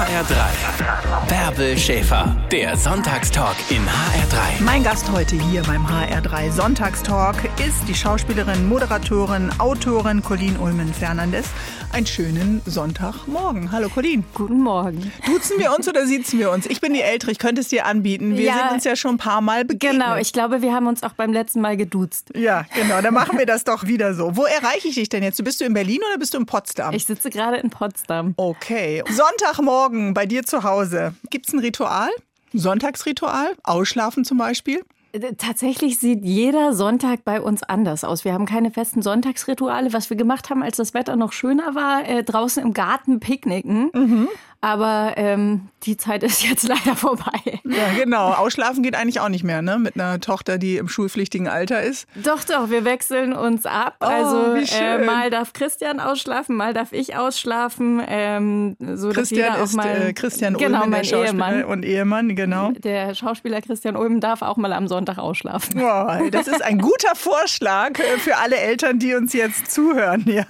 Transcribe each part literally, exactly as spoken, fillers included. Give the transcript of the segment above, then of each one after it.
H R drei. Bärbel Schäfer, der Sonntagstalk in H R drei. Mein Gast heute hier beim H R drei Sonntagstalk ist die Schauspielerin, Moderatorin, Autorin Colleen Ullmann-Fernandes. Einen schönen Sonntagmorgen. Hallo Colleen. Guten Morgen. Duzen wir uns oder siezen wir uns? Ich bin die Ältere, ich könnte es dir anbieten. Wir ja, sind uns ja schon ein paar Mal begegnet. Genau, ich glaube, wir haben uns auch beim letzten Mal geduzt. Ja, genau, dann machen wir das doch wieder so. Wo erreiche ich dich denn jetzt? Bist du in Berlin oder bist du in Potsdam? Ich sitze gerade in Potsdam. Okay. Sonntagmorgen bei dir zu Hause. Gibt es ein Ritual? Ein Sonntagsritual? Ausschlafen zum Beispiel? Tatsächlich sieht jeder Sonntag bei uns anders aus. Wir haben keine festen Sonntagsrituale. Was wir gemacht haben, als das Wetter noch schöner war, äh, draußen im Garten picknicken. Mhm. Aber ähm, die Zeit ist jetzt leider vorbei. Ja, genau. Ausschlafen geht eigentlich auch nicht mehr, ne? Mit einer Tochter, die im schulpflichtigen Alter ist. Doch, doch. Wir wechseln uns ab. Oh, also wie schön. Äh, mal darf Christian ausschlafen, mal darf ich ausschlafen. Ähm, so, Christian dass ist mal, äh, Christian genau, Ullmann, mein der Schauspieler Ehemann. und Ehemann, genau. Der Schauspieler Christian Ullmann darf auch mal am Sonntag ausschlafen. Oh, das ist ein guter Vorschlag für alle Eltern, die uns jetzt zuhören. Ja?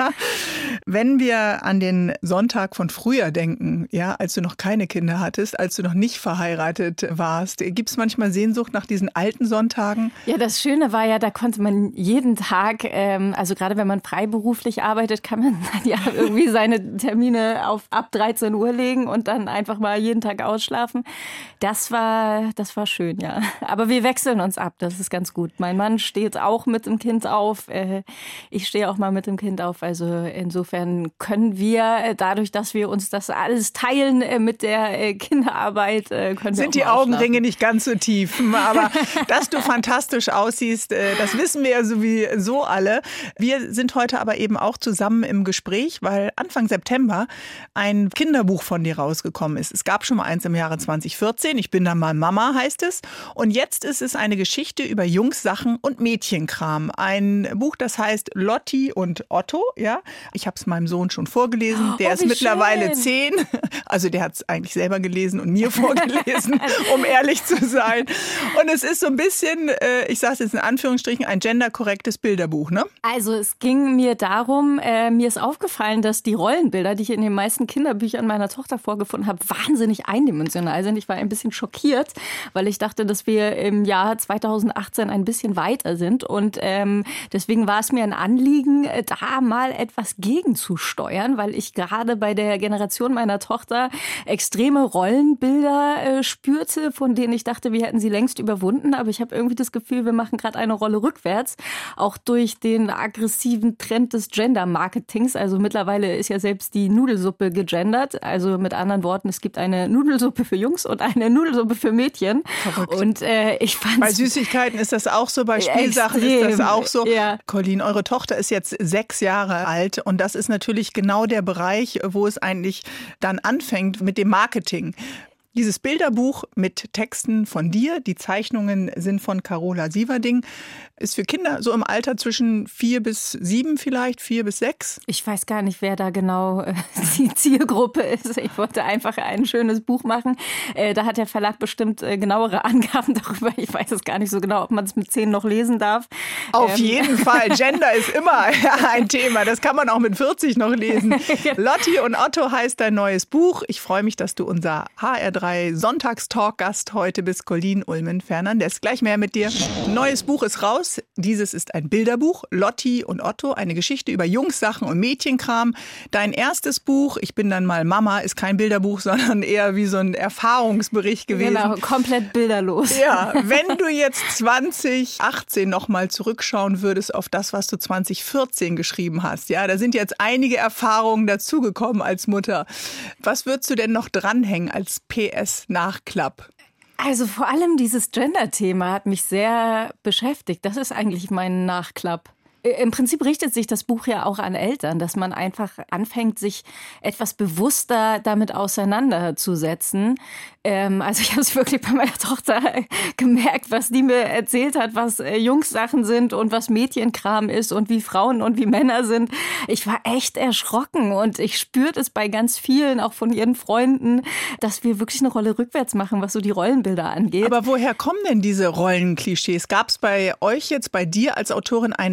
Wenn wir an den Sonntag von früher denken, ja, als du noch keine Kinder hattest, als du noch nicht verheiratet warst, gibt es manchmal Sehnsucht nach diesen alten Sonntagen? Ja, das Schöne war ja, da konnte man jeden Tag, ähm, also gerade wenn man freiberuflich arbeitet, kann man dann ja irgendwie seine Termine auf ab dreizehn Uhr legen und dann einfach mal jeden Tag ausschlafen. Das war, das war schön, ja. Aber wir wechseln uns ab, das ist ganz gut. Mein Mann steht auch mit dem Kind auf, äh, ich stehe auch mal mit dem Kind auf. Also insofern können wir, dadurch, dass wir uns das alles teilen äh, mit der äh, Kinderarbeit, äh, können wir Sind auch die Augenringe nicht ganz so tief. Aber dass du fantastisch aussiehst, äh, das wissen wir ja sowieso alle. Wir sind heute aber eben auch zusammen im Gespräch, weil Anfang September ein Kinderbuch von dir rausgekommen ist. Es gab schon mal eins im Jahre zwanzig vierzehn. Ich bin dann mal Mama, heißt es. Und jetzt ist es eine Geschichte über Jungssachen und Mädchenkram. Ein Buch, das heißt Lotti und Otto. Ja, ich habe es meinem Sohn schon vorgelesen. Der oh, ist mittlerweile schön. zehn. Also der hat es eigentlich selber gelesen und mir vorgelesen, um ehrlich zu sein. Und es ist so ein bisschen, äh, ich sage es jetzt in Anführungsstrichen, ein genderkorrektes Bilderbuch, ne? Also es ging mir darum, äh, mir ist aufgefallen, dass die Rollenbilder, die ich in den meisten Kinderbüchern meiner Tochter vorgefunden habe, wahnsinnig eindimensional sind. Ich war ein bisschen schockiert, weil ich dachte, dass wir im Jahr zweitausendachtzehn ein bisschen weiter sind. Und ähm, deswegen war es mir ein Anliegen, da mal etwas gegenzusteuern, weil ich gerade bei der Generation meiner Tochter extreme Rollenbilder äh, spürte, von denen ich dachte, wir hätten sie längst überwunden. Aber ich habe irgendwie das Gefühl, wir machen gerade eine Rolle rückwärts, auch durch den aggressiven Trend des Gender-Marketings. Also mittlerweile ist ja selbst die Nudelsuppe gegendert. Also mit anderen Worten, es gibt eine Nudelsuppe für Jungs und eine Nudelsuppe für Mädchen. Verrückt. Und äh, ich fand Bei Süßigkeiten ist das auch so, bei Spielsachen ist das auch so. Ja. Colleen, eure Tochter ist jetzt sechs Jahre alt und das ist natürlich genau der Bereich, wo es eigentlich dann anfängt mit dem Marketing. Dieses Bilderbuch mit Texten von dir, die Zeichnungen sind von Carola Sieverding, ist für Kinder so im Alter zwischen vier bis sieben vielleicht, vier bis sechs. Ich weiß gar nicht, wer da genau äh, die Zielgruppe ist. Ich wollte einfach ein schönes Buch machen. Äh, da hat der Verlag bestimmt äh, genauere Angaben darüber. Ich weiß es gar nicht so genau, ob man es mit zehn noch lesen darf. Auf ähm. jeden Fall. Gender ist immer ein Thema. Das kann man auch mit vierzig noch lesen. Lotti und Otto heißt dein neues Buch. Ich freue mich, dass du unser H R drei Sonntagstalk-Gast heute bist, Colleen Ullmann-Fernandes. Gleich mehr mit dir. Ein neues Buch ist raus. Dieses ist ein Bilderbuch, Lotti und Otto, eine Geschichte über Jungssachen und Mädchenkram. Dein erstes Buch, Ich bin dann mal Mama, ist kein Bilderbuch, sondern eher wie so ein Erfahrungsbericht gewesen. Genau, komplett bilderlos. Ja, wenn du jetzt zwanzig achtzehn noch mal zurückschauen würdest auf das, was du zwanzig vierzehn geschrieben hast, ja, da sind jetzt einige Erfahrungen dazugekommen als Mutter. Was würdest du denn noch dranhängen als P S-Nachklapp? Also vor allem dieses Gender-Thema hat mich sehr beschäftigt. Das ist eigentlich mein Nachklapp. Im Prinzip richtet sich das Buch ja auch an Eltern, dass man einfach anfängt, sich etwas bewusster damit auseinanderzusetzen. Ähm, also ich habe es wirklich bei meiner Tochter gemerkt, was die mir erzählt hat, was äh, Jungssachen sind und was Mädchenkram ist und wie Frauen und wie Männer sind. Ich war echt erschrocken und ich spürte es bei ganz vielen, auch von ihren Freunden, dass wir wirklich eine Rolle rückwärts machen, was so die Rollenbilder angeht. Aber woher kommen denn diese Rollenklischees? Gab es bei euch jetzt, bei dir als Autorin einen Aus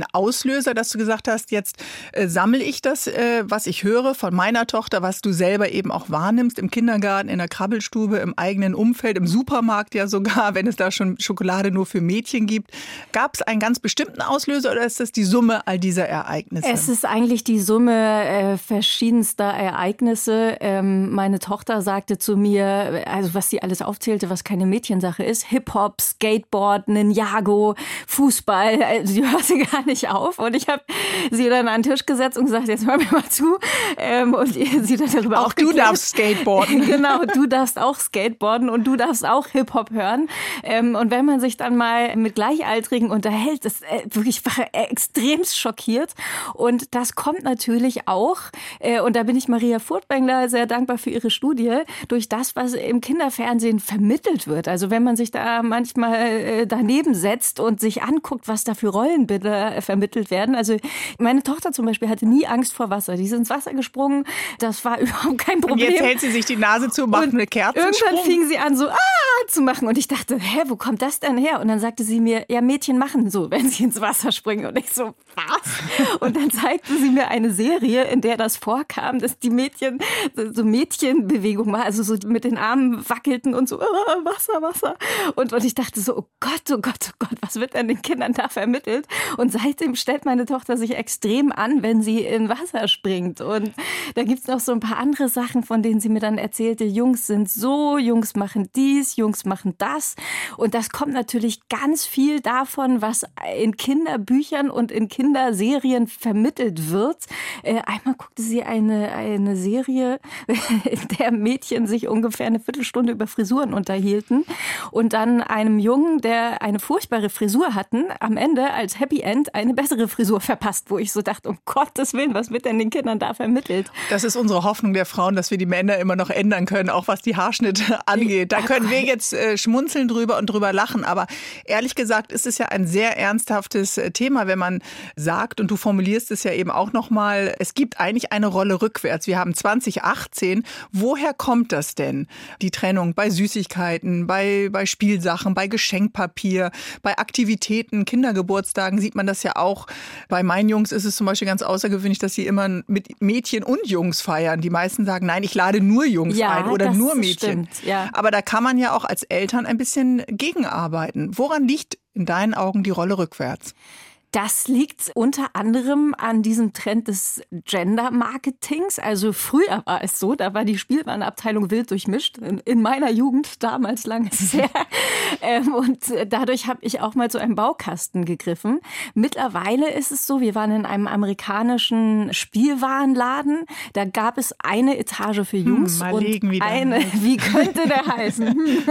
Auslöser, dass du gesagt hast, jetzt äh, sammle ich das, äh, was ich höre von meiner Tochter, was du selber eben auch wahrnimmst im Kindergarten, in der Krabbelstube, im eigenen Umfeld, im Supermarkt ja sogar, wenn es da schon Schokolade nur für Mädchen gibt. Gab es einen ganz bestimmten Auslöser oder ist das die Summe all dieser Ereignisse? Es ist eigentlich die Summe äh, verschiedenster Ereignisse. Ähm, meine Tochter sagte zu mir, also was sie alles aufzählte, was keine Mädchensache ist, Hip-Hop, Skateboard, Ninjago, Fußball, also die hörte gar nicht auf. Und ich habe sie dann an den Tisch gesetzt und gesagt, jetzt hör mir mal zu. Ähm, und sie dann darüber auch du darfst skateboarden. Genau, du darfst auch skateboarden und du darfst auch Hip-Hop hören. Ähm, und wenn man sich dann mal mit Gleichaltrigen unterhält, das äh, wirklich war extremst schockiert. Und das kommt natürlich auch, äh, und da bin ich Maria Furtwängler sehr dankbar für ihre Studie, durch das, was im Kinderfernsehen vermittelt wird. Also wenn man sich da manchmal äh, daneben setzt und sich anguckt, was da für Rollenbilder äh, vermittelt werden. Also meine Tochter zum Beispiel hatte nie Angst vor Wasser. Die ist ins Wasser gesprungen, das war überhaupt kein Problem. Und jetzt hält sie sich die Nase zu, macht und eine Kerze. Irgendwann fing sie an so ah zu machen und ich dachte, hä, wo kommt das denn her? Und dann sagte sie mir, ja, Mädchen machen so, wenn sie ins Wasser springen. Und ich so, was? Und dann zeigte sie mir eine Serie, in der das vorkam, dass die Mädchen so Mädchenbewegung machen, also so mit den Armen wackelten und so ah, Wasser, Wasser. Und, und ich dachte so, oh Gott, oh Gott, oh Gott, was wird denn den Kindern da vermittelt? Und seitdem stellt meine Tochter sich extrem an, wenn sie in Wasser springt. Und da gibt's noch so ein paar andere Sachen, von denen sie mir dann erzählte, Jungs sind so, Jungs machen dies, Jungs machen das. Und das kommt natürlich ganz viel davon, was in Kinderbüchern und in Kinderserien vermittelt wird. Äh, einmal guckte sie eine, eine Serie, in der Mädchen sich ungefähr eine Viertelstunde über Frisuren unterhielten und dann einem Jungen, der eine furchtbare Frisur hatten, am Ende als Happy End eine bessere Frisur verpasst, wo ich so dachte, um Gottes Willen, was wird denn den Kindern da vermittelt? Das ist unsere Hoffnung der Frauen, dass wir die Männer immer noch ändern können, auch was die Haarschnitte angeht. Da können wir jetzt äh, schmunzeln drüber und drüber lachen, aber ehrlich gesagt ist es ja ein sehr ernsthaftes Thema, wenn man sagt, und du formulierst es ja eben auch nochmal, es gibt eigentlich eine Rolle rückwärts. Wir haben zwanzig achtzehn. Woher kommt das denn? Die Trennung bei Süßigkeiten, bei, bei Spielsachen, bei Geschenkpapier, bei Aktivitäten, Kindergeburtstagen sieht man das ja auch. Bei meinen Jungs ist es zum Beispiel ganz außergewöhnlich, dass sie immer mit Mädchen und Jungs feiern. Die meisten sagen, nein, ich lade nur Jungs ja, ein oder das nur Mädchen. Stimmt, ja. Aber da kann man ja auch als Eltern ein bisschen gegenarbeiten. Woran liegt in deinen Augen die Rolle rückwärts? Das liegt unter anderem an diesem Trend des Gender-Marketings. Also früher war es so, da war die Spielwarenabteilung wild durchmischt. In, in meiner Jugend, damals lang ist es her. ähm, und dadurch habe ich auch mal zu einem Baukasten gegriffen. Mittlerweile ist es so, wir waren in einem amerikanischen Spielwarenladen. Da gab es eine Etage für Jungs hm, und eine, wie könnte der heißen?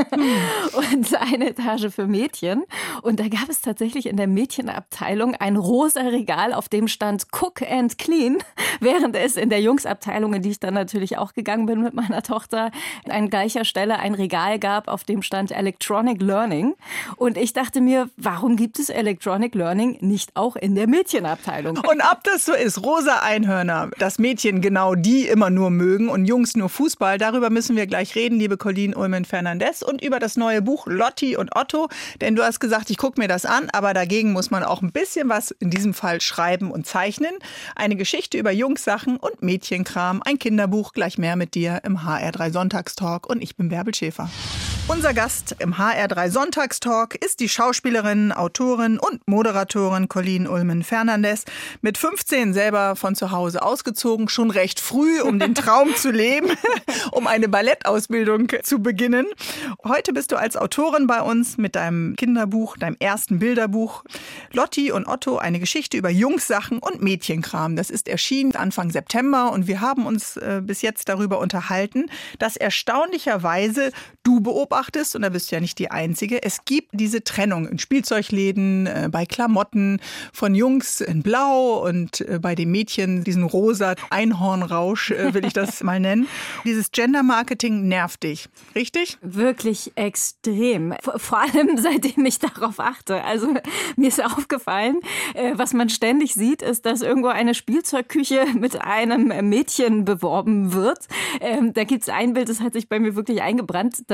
und eine Etage für Mädchen. Und da gab es tatsächlich in der Mädchenabteilung ein rosa Regal, auf dem stand Cook and Clean, während es in der Jungsabteilung, in die ich dann natürlich auch gegangen bin mit meiner Tochter, an gleicher Stelle ein Regal gab, auf dem stand Electronic Learning. Und ich dachte mir, warum gibt es Electronic Learning nicht auch in der Mädchenabteilung? Und ob das so ist, rosa Einhörner, dass Mädchen genau die immer nur mögen und Jungs nur Fußball, darüber müssen wir gleich reden, liebe Colleen Ullmann-Fernandes, und über das neue Buch Lotti und Otto. Denn du hast gesagt, ich gucke mir das an, aber dagegen muss man auch ein bisschen was in diesem Fall schreiben und zeichnen. Eine Geschichte über Jungssachen und Mädchenkram. Ein Kinderbuch, gleich mehr mit dir im H R drei Sonntagstalk. Und ich bin Bärbel Schäfer. Unser Gast im H R drei Sonntagstalk ist die Schauspielerin, Autorin und Moderatorin Colleen Ullmann-Fernandes. Mit fünfzehn selber von zu Hause ausgezogen, schon recht früh, um den Traum zu leben, um eine Ballettausbildung zu beginnen. Heute bist du als Autorin bei uns mit deinem Kinderbuch, deinem ersten Bilderbuch Lotti und Otto, eine Geschichte über Jungssachen und Mädchenkram. Das ist erschienen Anfang September und wir haben uns äh, bis jetzt darüber unterhalten, dass erstaunlicherweise du beobachtest, und da bist du ja nicht die Einzige, es gibt diese Trennung in Spielzeugläden, äh, bei Klamotten von Jungs in Blau und äh, bei den Mädchen diesen rosa Einhornrausch, äh, will ich das mal nennen. Dieses Gender-Marketing nervt dich, richtig? Wirklich extrem. Vor, vor allem seitdem ich darauf achte. Also mir ist aufgefallen, äh, was man ständig sieht, ist, dass irgendwo eine Spielzeugküche mit einem Mädchen beworben wird. Ähm, da gibt es ein Bild, das hat sich bei mir wirklich eingebrannt. Da steht ein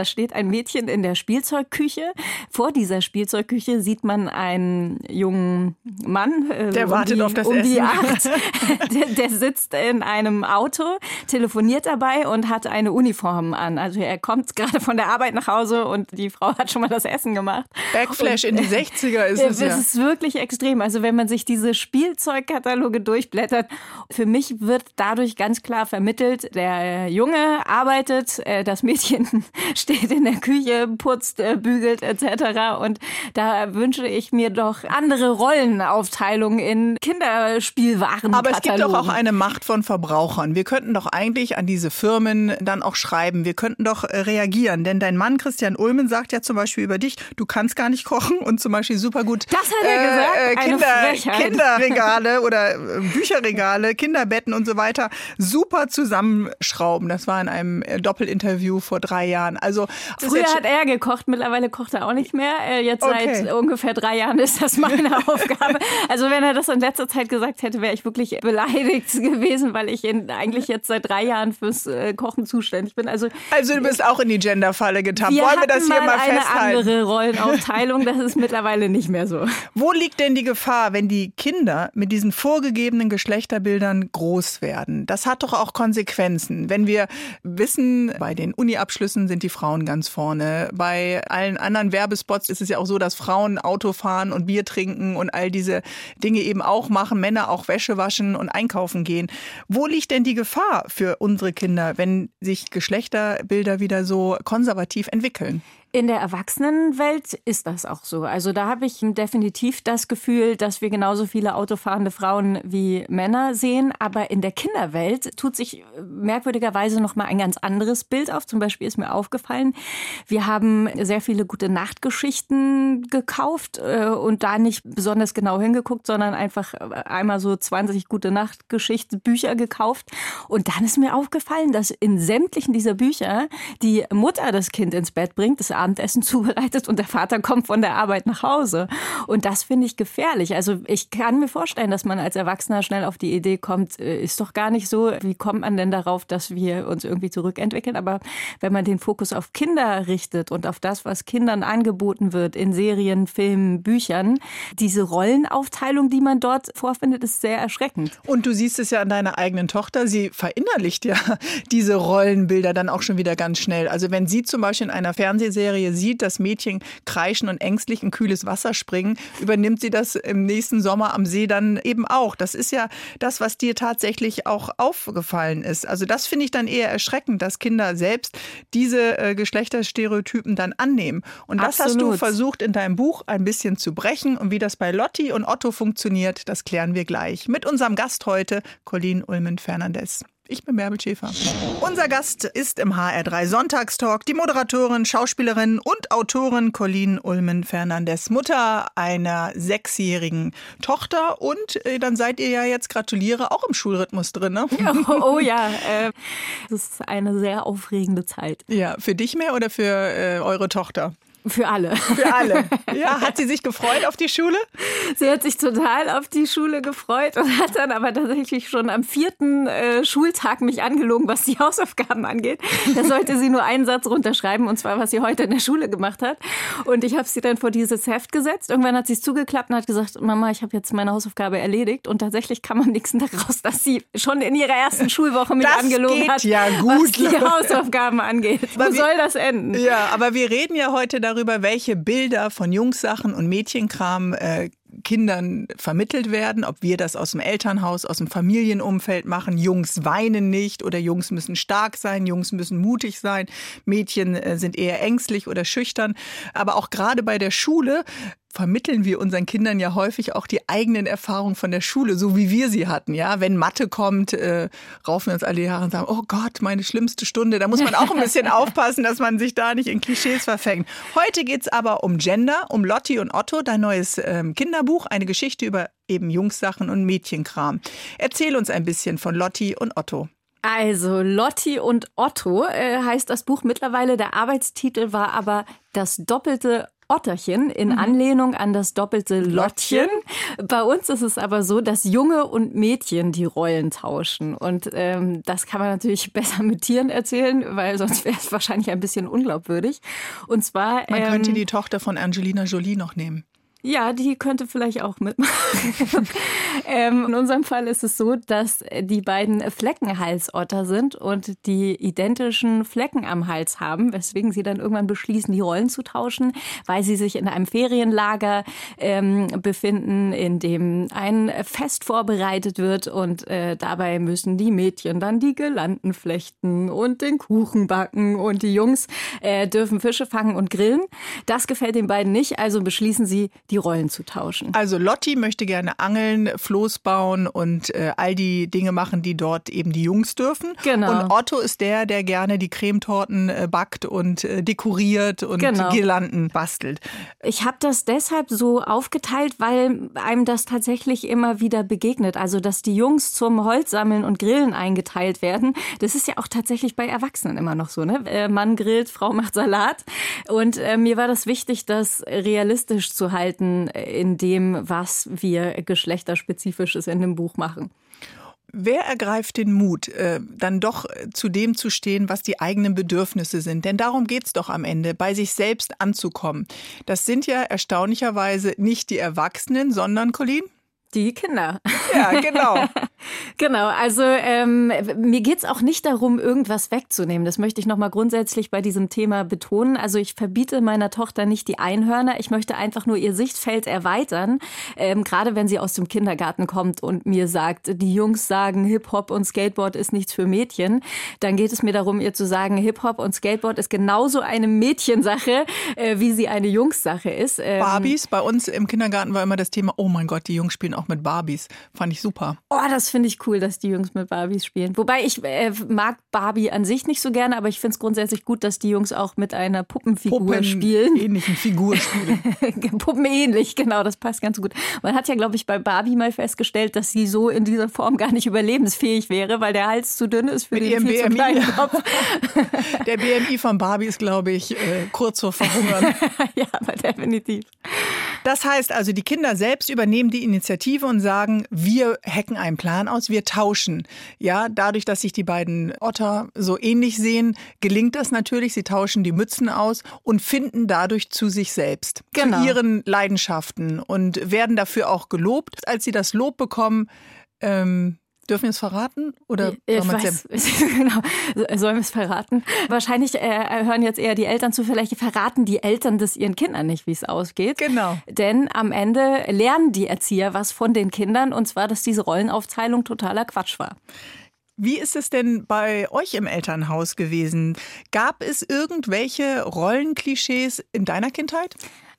ein Mädchen in der Spielzeugküche. Vor dieser Spielzeugküche sieht man einen jungen Mann. Äh, der um wartet die, auf das um Essen. Die acht. der, der sitzt in einem Auto, telefoniert dabei und hat eine Uniform an. Also er kommt gerade von der Arbeit nach Hause und die Frau hat schon mal das Essen gemacht. Backflash und in die sechziger ist es ja. Es ist wirklich extrem. Also wenn man sich diese Spielzeugkataloge durchblättert, für mich wird dadurch ganz klar vermittelt, der Junge arbeitet, das Mädchen steht in der Küche, putzt, bügelt et cetera. Und da wünsche ich mir doch andere Rollenaufteilungen in Kinderspielwarenkatalogen. Aber es gibt doch auch eine Macht von Verbrauchern. Wir könnten doch eigentlich an diese Firmen dann auch schreiben. Wir könnten doch reagieren. Denn dein Mann Christian Ulmen sagt ja zum Beispiel über dich, du kannst gar nicht kochen und zum Beispiel super gut das hat er gesagt, äh, eine Kinder, Frechheit. Kinderregale oder Bücherregale, Kinderbetten und so weiter super zusammenschrauben. Das war in einem Doppelinterview vor drei Jahren. Also früher hat er gekocht, mittlerweile kocht er auch nicht mehr. Jetzt okay. Seit ungefähr drei Jahren ist das meine Aufgabe. Also wenn er das in letzter Zeit gesagt hätte, wäre ich wirklich beleidigt gewesen, weil ich ihn eigentlich jetzt seit drei Jahren fürs Kochen zuständig bin. Also, also du bist auch in die Genderfalle getappt. Wir Wollen wir das hier mal, mal eine festhalten? Andere Rollenaufteilung, das ist mittlerweile nicht mehr so. Wo liegt denn die Gefahr, wenn die Kinder mit diesen vorgegebenen Geschlechterbildern groß werden? Das hat doch auch Konsequenzen. Wenn wir wissen, bei den Uni-Abschlüssen sind die Frauen ganz vorne. Bei allen anderen Werbespots ist es ja auch so, dass Frauen Auto fahren und Bier trinken und all diese Dinge eben auch machen. Männer auch Wäsche waschen und einkaufen gehen. Wo liegt denn die Gefahr für unsere Kinder, wenn sich Geschlechterbilder wieder so konservativ entwickeln? In der Erwachsenenwelt ist das auch so. Also da habe ich definitiv das Gefühl, dass wir genauso viele autofahrende Frauen wie Männer sehen. Aber in der Kinderwelt tut sich merkwürdigerweise noch mal ein ganz anderes Bild auf. Zum Beispiel ist mir aufgefallen, wir haben sehr viele Gute-Nacht-Geschichten gekauft und da nicht besonders genau hingeguckt, sondern einfach einmal so zwanzig Gute-Nacht-Geschichten-Bücher gekauft. Und dann ist mir aufgefallen, dass in sämtlichen dieser Bücher die Mutter das Kind ins Bett bringt, das Abendessen zubereitet und der Vater kommt von der Arbeit nach Hause. Und das finde ich gefährlich. Also ich kann mir vorstellen, dass man als Erwachsener schnell auf die Idee kommt, ist doch gar nicht so. Wie kommt man denn darauf, dass wir uns irgendwie zurückentwickeln? Aber wenn man den Fokus auf Kinder richtet und auf das, was Kindern angeboten wird in Serien, Filmen, Büchern, diese Rollenaufteilung, die man dort vorfindet, ist sehr erschreckend. Und du siehst es ja an deiner eigenen Tochter. Sie verinnerlicht ja diese Rollenbilder dann auch schon wieder ganz schnell. Also wenn sie zum Beispiel in einer Fernsehserie sieht, dass Mädchen kreischen und ängstlich in kühles Wasser springen, übernimmt sie das im nächsten Sommer am See dann eben auch. Das ist ja das, was dir tatsächlich auch aufgefallen ist. Also das finde ich dann eher erschreckend, dass Kinder selbst diese äh, Geschlechterstereotypen dann annehmen. Und das Absolut. Hast du versucht in deinem Buch ein bisschen zu brechen. Und wie das bei Lotti und Otto funktioniert, das klären wir gleich. Mit unserem Gast heute, Colleen Ulmen-Fernandes. Ich bin Bärbel Schäfer. Unser Gast ist im H R drei Sonntagstalk die Moderatorin, Schauspielerin und Autorin Colleen Ulmen-Fernandes, Mutter einer sechsjährigen Tochter. Und äh, dann seid ihr ja jetzt, gratuliere, auch im Schulrhythmus drin, ne? Oh, oh ja, äh, das ist eine sehr aufregende Zeit. Ja, für dich mehr oder für äh, eure Tochter? Für alle. Für alle. Ja, hat sie sich gefreut auf die Schule? Sie hat sich total auf die Schule gefreut und hat dann aber tatsächlich schon am vierten äh, Schultag mich angelogen, was die Hausaufgaben angeht. Da sollte sie nur einen Satz runterschreiben, und zwar, was sie heute in der Schule gemacht hat. Und ich habe sie dann vor dieses Heft gesetzt. Irgendwann hat sie es zugeklappt und hat gesagt, Mama, ich habe jetzt meine Hausaufgabe erledigt. Und tatsächlich kam am nächsten Tag raus, dass sie schon in ihrer ersten Schulwoche mich das angelogen geht hat, ja gut. was die Hausaufgaben angeht. Wo aber soll wir, das enden? Ja, aber wir reden ja heute darüber, welche Bilder von Jungssachen und Mädchenkram äh, Kindern vermittelt werden, ob wir das aus dem Elternhaus, aus dem Familienumfeld machen. Jungs weinen nicht oder Jungs müssen stark sein, Jungs müssen mutig sein, Mädchen äh, sind eher ängstlich oder schüchtern. Aber auch gerade bei der Schule vermitteln wir unseren Kindern ja häufig auch die eigenen Erfahrungen von der Schule, so wie wir sie hatten. Ja, wenn Mathe kommt, äh, raufen wir uns alle die Haare und sagen, oh Gott, meine schlimmste Stunde. Da muss man auch ein bisschen aufpassen, dass man sich da nicht in Klischees verfängt. Heute geht's aber um Gender, um Lotti und Otto, dein neues ähm, Kinderbuch, eine Geschichte über eben Jungssachen und Mädchenkram. Erzähl uns ein bisschen von Lotti und Otto. Also Lotti und Otto äh, heißt das Buch mittlerweile. Der Arbeitstitel war aber das doppelte Otterchen in mhm. Anlehnung an das doppelte Lottchen. Bei uns ist es aber so, dass Junge und Mädchen die Rollen tauschen. Und ähm, das kann man natürlich besser mit Tieren erzählen, weil sonst wäre es wahrscheinlich ein bisschen unglaubwürdig. Und zwar man ähm, könnte die Tochter von Angelina Jolie noch nehmen. Ja, die könnte vielleicht auch mitmachen. ähm, in unserem Fall ist es so, dass die beiden Fleckenhalsotter sind und die identischen Flecken am Hals haben, weswegen sie dann irgendwann beschließen, die Rollen zu tauschen, weil sie sich in einem Ferienlager ähm, befinden, in dem ein Fest vorbereitet wird und äh, dabei müssen die Mädchen dann die Girlanden flechten und den Kuchen backen und die Jungs äh, dürfen Fische fangen und grillen. Das gefällt den beiden nicht, also beschließen sie, die Rollen zu tauschen. Also Lotti möchte gerne angeln, Floß bauen und äh, all die Dinge machen, die dort eben die Jungs dürfen. Genau. Und Otto ist der, der gerne die Cremetorten äh, backt und äh, dekoriert und genau. Girlanden bastelt. Ich habe das deshalb so aufgeteilt, weil einem das tatsächlich immer wieder begegnet. Also, dass die Jungs zum Holzsammeln und Grillen eingeteilt werden. Das ist ja auch tatsächlich bei Erwachsenen immer noch so, ne? Äh, Mann grillt, Frau macht Salat. Und äh, mir war das wichtig, das realistisch zu halten in dem, was wir Geschlechterspezifisches in dem Buch machen. Wer ergreift den Mut, äh, dann doch zu dem zu stehen, was die eigenen Bedürfnisse sind? Denn darum geht's doch am Ende, bei sich selbst anzukommen. Das sind ja erstaunlicherweise nicht die Erwachsenen, sondern, Colleen? Die Kinder. Ja, genau. Genau, also ähm, mir geht's auch nicht darum, irgendwas wegzunehmen. Das möchte ich nochmal grundsätzlich bei diesem Thema betonen. Also ich verbiete meiner Tochter nicht die Einhörner. Ich möchte einfach nur ihr Sichtfeld erweitern. Ähm, gerade wenn sie aus dem Kindergarten kommt und mir sagt, die Jungs sagen, Hip-Hop und Skateboard ist nichts für Mädchen. Dann geht es mir darum, ihr zu sagen, Hip-Hop und Skateboard ist genauso eine Mädchensache, äh, wie sie eine Jungssache ist. Ähm, Barbies, bei uns im Kindergarten war immer das Thema, oh mein Gott, die Jungs spielen auch mit Barbies. Fand ich super. Oh, das finde ich cool, dass die Jungs mit Barbies spielen. Wobei ich äh, mag Barbie an sich nicht so gerne, aber ich finde es grundsätzlich gut, dass die Jungs auch mit einer Puppenfigur Puppen spielen. ähnlichen Figur spielen. Puppenähnlich, genau, das passt ganz gut. Man hat ja, glaube ich, bei Barbie mal festgestellt, dass sie so in dieser Form gar nicht überlebensfähig wäre, weil der Hals zu dünn ist für mit den ihrem viel B M I. zu kleinen Kopf. Der B M I von Barbie ist, glaube ich, äh, kurz vor Verhungern. Ja, aber definitiv. Das heißt also, die Kinder selbst übernehmen die Initiative und sagen, wir hacken einen Plan aus, wir tauschen. Ja, dadurch, dass sich die beiden Otter so ähnlich sehen, gelingt das natürlich. Sie tauschen die Mützen aus und finden dadurch zu sich selbst, genau. zu ihren Leidenschaften und werden dafür auch gelobt. Als sie das Lob bekommen, ähm, dürfen wir es verraten? Oder ich weiß, genau. Sollen wir es verraten? Wahrscheinlich äh, hören jetzt eher die Eltern zu. Vielleicht verraten die Eltern das ihren Kindern nicht, wie es ausgeht. Genau. Denn am Ende lernen die Erzieher was von den Kindern. Und zwar, dass diese Rollenaufteilung totaler Quatsch war. Wie ist es denn bei euch im Elternhaus gewesen? Gab es irgendwelche Rollenklischees in deiner Kindheit?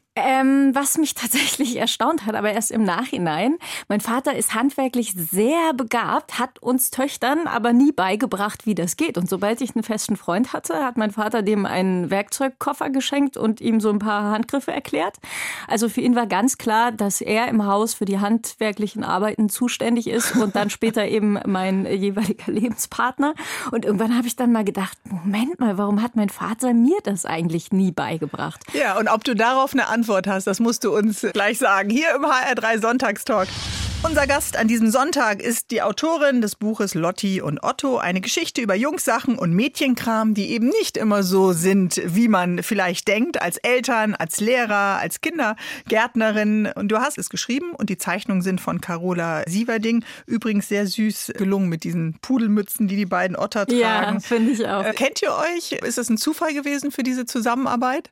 Ähm, was mich tatsächlich erstaunt hat, aber erst im Nachhinein. Mein Vater ist handwerklich sehr begabt, hat uns Töchtern aber nie beigebracht, wie das geht. Und sobald ich einen festen Freund hatte, hat mein Vater dem einen Werkzeugkoffer geschenkt und ihm so ein paar Handgriffe erklärt. Also für ihn war ganz klar, dass er im Haus für die handwerklichen Arbeiten zuständig ist und dann später eben mein jeweiliger Lebenspartner. Und irgendwann habe ich dann mal gedacht, Moment mal, warum hat mein Vater mir das eigentlich nie beigebracht? Ja, und ob du darauf eine Antwort hast, das musst du uns gleich sagen. Hier im H R drei Sonntagstalk. Unser Gast an diesem Sonntag ist die Autorin des Buches Lotti und Otto. Eine Geschichte über Jungssachen und Mädchenkram, die eben nicht immer so sind, wie man vielleicht denkt, als Eltern, als Lehrer, als Kindergärtnerin. Und du hast es geschrieben und die Zeichnungen sind von Carola Sieverding. Übrigens sehr süß gelungen mit diesen Pudelmützen, die die beiden Otter tragen. Ja, finde ich auch. Äh, kennt ihr euch? Ist es ein Zufall gewesen für diese Zusammenarbeit?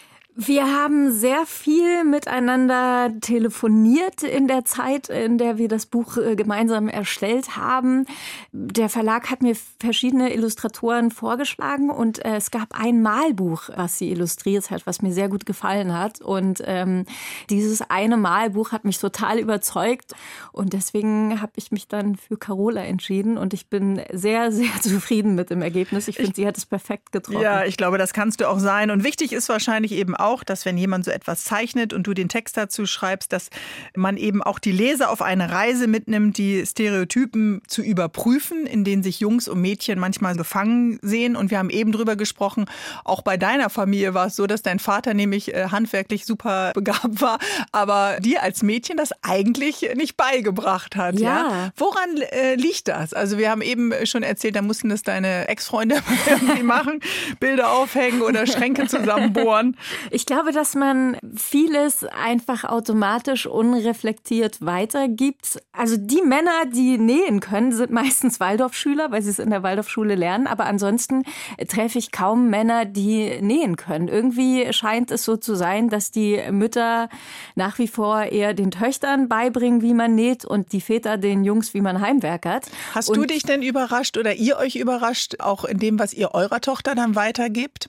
Wir haben sehr viel miteinander telefoniert in der Zeit, in der wir das Buch gemeinsam erstellt haben. Der Verlag hat mir verschiedene Illustratoren vorgeschlagen und es gab ein Malbuch, was sie illustriert hat, was mir sehr gut gefallen hat. Und ähm, dieses eine Malbuch hat mich total überzeugt und deswegen habe ich mich dann für Carola entschieden und ich bin sehr, sehr zufrieden mit dem Ergebnis. Ich finde, sie hat es perfekt getroffen. Ja, ich glaube, das kannst du auch sein. Und wichtig ist wahrscheinlich eben auch, dass wenn jemand so etwas zeichnet und du den Text dazu schreibst, dass man eben auch die Leser auf eine Reise mitnimmt, die Stereotypen zu überprüfen, in denen sich Jungs und Mädchen manchmal gefangen sehen. Und wir haben eben drüber gesprochen, auch bei deiner Familie war es so, dass dein Vater nämlich äh, handwerklich super begabt war, aber dir als Mädchen das eigentlich nicht beigebracht hat. Ja. ja? Woran äh, liegt das? Also wir haben eben schon erzählt, da mussten das deine Ex-Freunde irgendwie machen, Bilder aufhängen oder Schränke zusammenbohren. Ich glaube, dass man vieles einfach automatisch unreflektiert weitergibt. Also die Männer, die nähen können, sind meistens Waldorfschüler, weil sie es in der Waldorfschule lernen. Aber ansonsten treffe ich kaum Männer, die nähen können. Irgendwie scheint es so zu sein, dass die Mütter nach wie vor eher den Töchtern beibringen, wie man näht und die Väter den Jungs, wie man heimwerkert. Hast und du dich denn überrascht oder ihr euch überrascht, auch in dem, was ihr eurer Tochter dann weitergibt?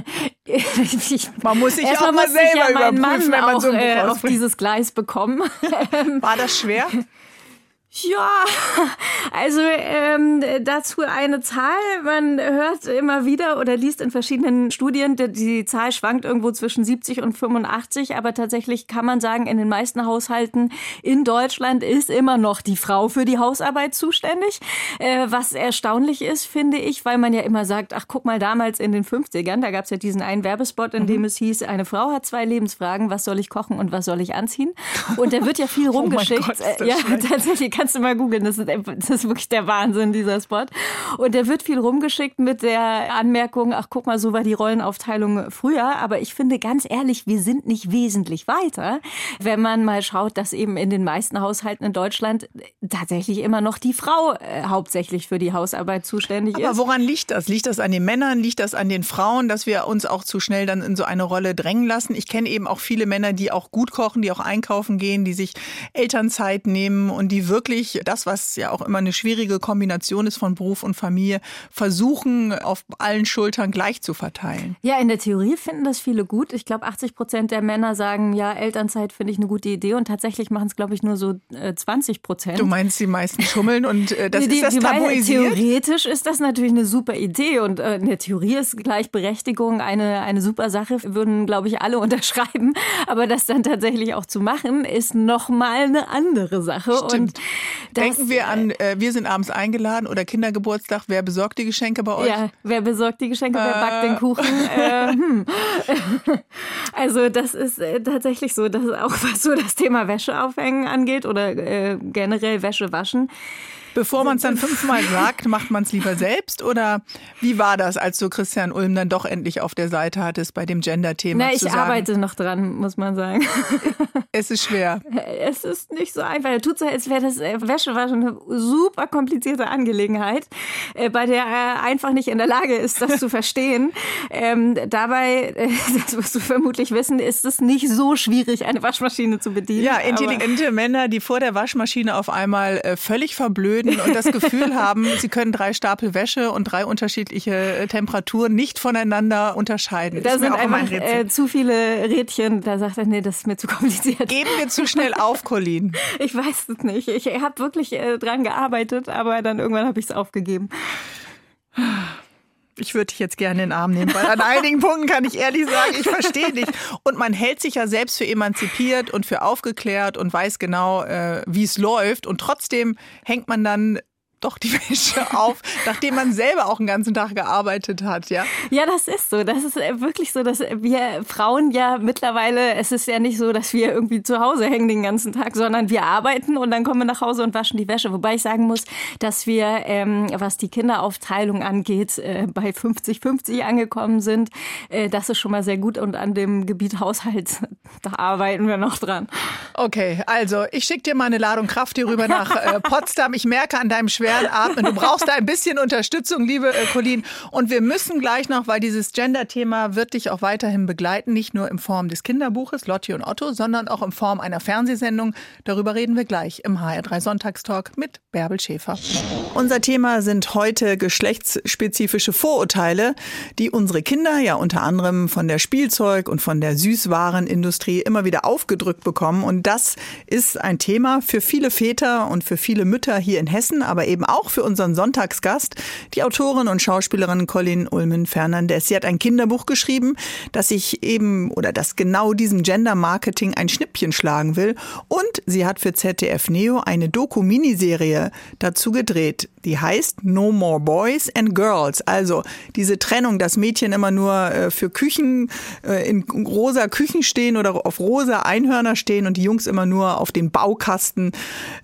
ich, man muss sich auch mal selber ja überprüfen, Mann wenn man auch, so ein Buch äh, auf ausbringt. dieses Gleis bekommen. War das schwer? Ja, also ähm, dazu eine Zahl. Man hört immer wieder oder liest in verschiedenen Studien, die, die Zahl schwankt irgendwo zwischen siebzig und fünfundachtzig. Aber tatsächlich kann man sagen, in den meisten Haushalten in Deutschland ist immer noch die Frau für die Hausarbeit zuständig. Äh, was erstaunlich ist, finde ich, weil man ja immer sagt, ach guck mal, damals in den fünfzigern, da gab es ja diesen einen Werbespot, in mhm. dem es hieß, eine Frau hat zwei Lebensfragen, was soll ich kochen und was soll ich anziehen? Und da wird ja viel rumgeschickt. Oh mein Gott, ist das ja, schlecht. tatsächlich. Kannst du mal googeln, das ist, das ist wirklich der Wahnsinn, dieser Spot. Und der wird viel rumgeschickt mit der Anmerkung, ach guck mal, so war die Rollenaufteilung früher. Aber ich finde ganz ehrlich, wir sind nicht wesentlich weiter, wenn man mal schaut, dass eben in den meisten Haushalten in Deutschland tatsächlich immer noch die Frau äh, hauptsächlich für die Hausarbeit zuständig ist. Aber woran liegt das? Liegt das an den Männern? Liegt das an den Frauen, dass wir uns auch zu schnell dann in so eine Rolle drängen lassen? Ich kenne eben auch viele Männer, die auch gut kochen, die auch einkaufen gehen, die sich Elternzeit nehmen und die wirklich das, was ja auch immer eine schwierige Kombination ist von Beruf und Familie, versuchen, auf allen Schultern gleich zu verteilen. Ja, in der Theorie finden das viele gut. Ich glaube, achtzig Prozent der Männer sagen, ja, Elternzeit finde ich eine gute Idee. Und tatsächlich machen es, glaube ich, nur so äh, zwanzig Prozent. Du meinst, die meisten schummeln und äh, das die, ist das die tabuisiert? Theoretisch ist das natürlich eine super Idee. Und äh, in der Theorie ist Gleichberechtigung eine, eine super Sache. Würden, glaube ich, alle unterschreiben. Aber das dann tatsächlich auch zu machen, ist nochmal eine andere Sache. Stimmt. Und das, denken wir an, äh, wir sind abends eingeladen oder Kindergeburtstag, wer besorgt die Geschenke bei euch? Ja, wer besorgt die Geschenke, äh. wer backt den Kuchen? äh, hm. Also das ist äh, tatsächlich so, dass auch was so das Thema Wäsche aufhängen angeht oder äh, generell Wäsche waschen. Bevor man es dann fünfmal sagt, macht man es lieber selbst? Oder wie war das, als du Christian Ulm dann doch endlich auf der Seite hattest bei dem Gender-Thema? Na, ich zu sagen, arbeite noch dran, muss man sagen. Es ist schwer. Es ist nicht so einfach. Er tut so, als wäre das Wäschewaschen eine super komplizierte Angelegenheit, bei der er einfach nicht in der Lage ist, das zu verstehen. Ähm, dabei, das wirst du vermutlich wissen, ist es nicht so schwierig, eine Waschmaschine zu bedienen. Ja, intelligente Aber Männer, die vor der Waschmaschine auf einmal äh, völlig verblöden und das Gefühl haben, sie können drei Stapel Wäsche und drei unterschiedliche Temperaturen nicht voneinander unterscheiden. Da ist sind mir auch einfach äh, zu viele Rädchen. Da sagt er, nee, das ist mir zu kompliziert. Geben wir zu schnell auf, Colleen? Ich weiß es nicht. Ich habe wirklich äh, dran gearbeitet, aber dann irgendwann habe ich es aufgegeben. Ich würde dich jetzt gerne in den Arm nehmen, weil an einigen Punkten kann ich ehrlich sagen, ich verstehe dich. Und man hält sich ja selbst für emanzipiert und für aufgeklärt und weiß genau, äh, wie es läuft. Und trotzdem hängt man dann doch die Wäsche auf, nachdem man selber auch einen ganzen Tag gearbeitet hat, ja? Ja, das ist so. Das ist wirklich so, dass wir Frauen ja mittlerweile, es ist ja nicht so, dass wir irgendwie zu Hause hängen den ganzen Tag, sondern wir arbeiten und dann kommen wir nach Hause und waschen die Wäsche. Wobei ich sagen muss, dass wir, ähm, was die Kinderaufteilung angeht, äh, bei fünfzig fünfzig angekommen sind. Äh, das ist schon mal sehr gut und an dem Gebiet Haushalt, da arbeiten wir noch dran. Okay, also ich schicke dir mal eine Ladung Kraft hier rüber nach äh, Potsdam. Ich merke an deinem schweren Atmen, du brauchst da ein bisschen Unterstützung, liebe äh, Colleen. Und wir müssen gleich noch, weil dieses Gender-Thema wird dich auch weiterhin begleiten, nicht nur in Form des Kinderbuches Lotti und Otto, sondern auch in Form einer Fernsehsendung. Darüber reden wir gleich im H R drei Sonntagstalk mit Bärbel Schäfer. Unser Thema sind heute geschlechtsspezifische Vorurteile, die unsere Kinder ja unter anderem von der Spielzeug- und von der Süßwarenindustrie immer wieder aufgedrückt bekommen. Und das ist ein Thema für viele Väter und für viele Mütter hier in Hessen, aber eben eben auch für unseren Sonntagsgast, die Autorin und Schauspielerin Colleen Ulmen-Fernandez. Sie hat ein Kinderbuch geschrieben, das sich eben oder das genau diesem Gender-Marketing ein Schnippchen schlagen will. Und sie hat für Z D F Neo eine Doku-Miniserie dazu gedreht. Die heißt No More Boys and Girls. Also diese Trennung, dass Mädchen immer nur für Küchen, in rosa Küchen stehen oder auf rosa Einhörner stehen und die Jungs immer nur auf den Baukasten.